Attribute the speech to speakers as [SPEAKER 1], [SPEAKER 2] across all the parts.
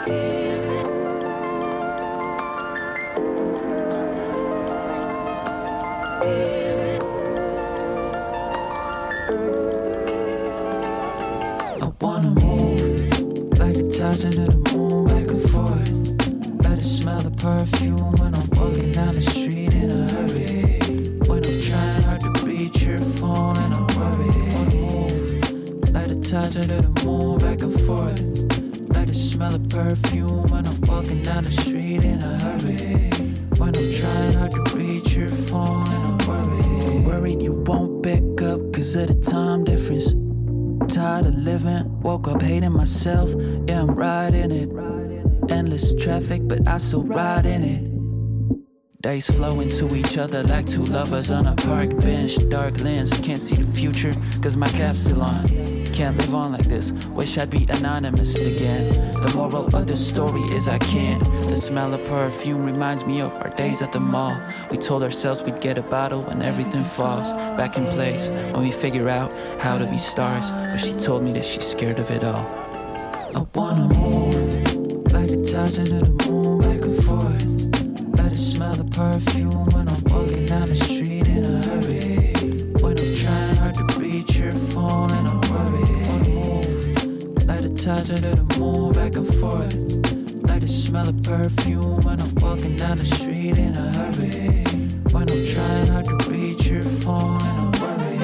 [SPEAKER 1] wanna move like the tides into the moon, back and forth. Let it smell the perfume when I'm walking down the street in a hurry. When I'm trying hard to reach your phone and I'm worried. Wanna move like the tides into the moon, back and forth. Let it smell the perfume when I'm walking down the street in a hurry. When I'm trying hard to reach your phone and I'm worried. Worried you won't pick up cause of the time difference. Tired of living, woke up hating myself. Yeah, I'm riding it. Endless traffic, but I still ride in it. Days flow into each other like two lovers on a park bench. Dark lens, can't see the future cause my cap's still on. Can't live on like this, wish I'd be anonymous again. The moral of the story is I can't. The smell of perfume reminds me of our days at the mall. We told ourselves we'd get a bottle when everything falls back in place, when we figure out how to be stars. But she told me that she's scared of it all. I wanna move like the tides into the moon, back and forth. Let it smell the perfume when I'm walking down the street in a hurry. When I'm trying hard to reach your phone and I'm worried. Wanna move like the tides into the moon, back and forth. Let it smell the perfume when I'm walking down the street in a hurry. When I'm trying hard to reach your phone and I'm worried.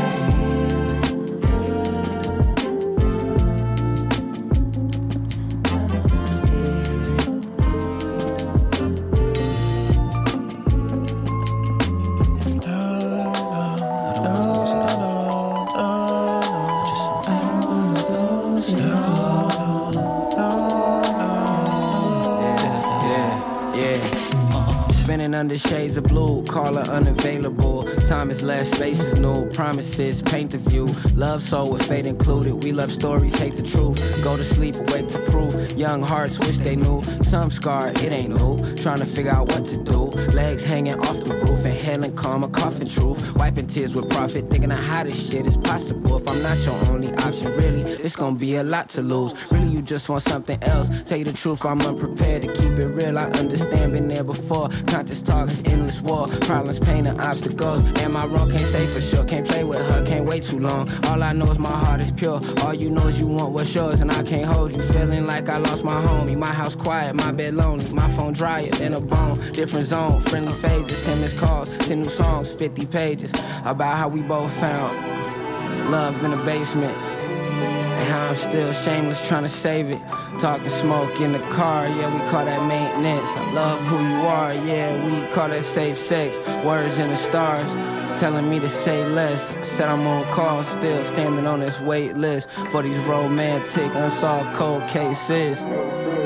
[SPEAKER 2] Under shades of blue, call her unavailable. Time is less, space is new. Promises paint the view. Love soul with fate included. We love stories, hate the truth. Go to sleep, awake to prove. Young hearts wish they knew. Some scarred, it ain't new. Trying to figure out what to do. Legs hanging off the roof. Inhaling calm, a coughing truth. Wiping tears with profit. Thinking of how this shit is possible. If I'm not your only option, really, it's gonna be a lot to lose. Really, you just want something else. Tell you the truth, I'm unprepared to keep it real. I understand, been there before. Conscious talks, endless war. Problems, pain, and obstacles. Am I wrong? Can't say for sure. Can't play with her, can't wait too long. All I know is my heart is pure. All you know is you want what's yours, and I can't hold you. Feeling like I lost my homie. My house quiet, my bed lonely. My phone drier than a bone. Different zone, friendly phases. 10 missed calls, 10 new songs, 50 pages. About how we both found love in the basement. And how I'm still shameless trying to save it. Talking smoke in the car, yeah, we call that maintenance. I love who you are, yeah, we call that safe sex. Words in the stars, telling me to say less. Said I'm on call, still standing on this wait list for these romantic, unsolved cold cases.